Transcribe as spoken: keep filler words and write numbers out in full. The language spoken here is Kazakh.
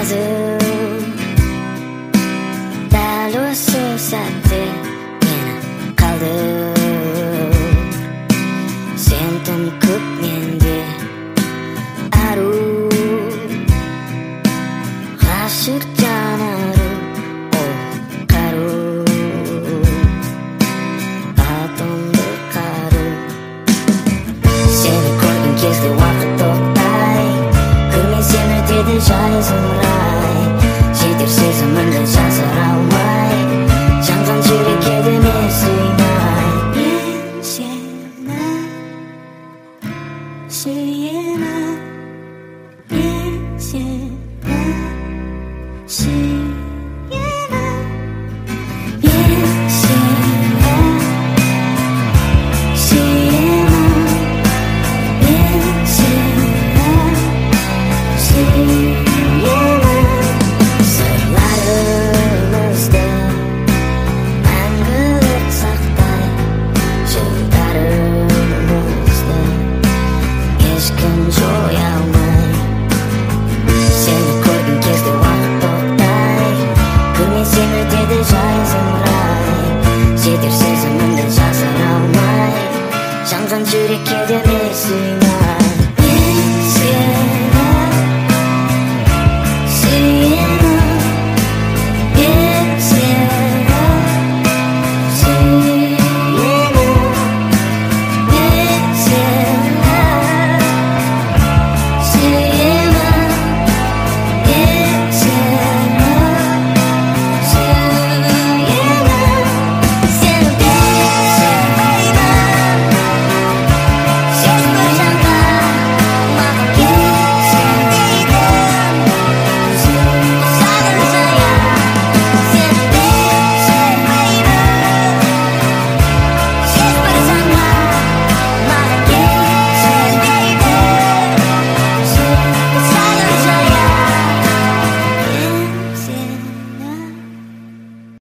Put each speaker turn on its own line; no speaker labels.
азыр дәл осы сәтте мені қалдыр. Сен тым көп менде ару, ғашық жанару, ол қару, атомды қару. Сені көрген кезде уақыт тоқтай, көрмесем өтеді жай зымырай. Жетер сезімімді жасыра алмай, жанған жүрекке деме сыймай. Мен сені сүйемін, мен сені сүйемін, мен сені сүйемін, мен сені сүйемін. Сырларымызды мәңгілік сақтай, жылдарымызды ешкім жоя алмай. Сені көрген кезде уақыт тоқтай, көрмесем өтеді жай зымырай. Жетер сезімімді жасыра алмай, жанған жүрекке деме сүймей.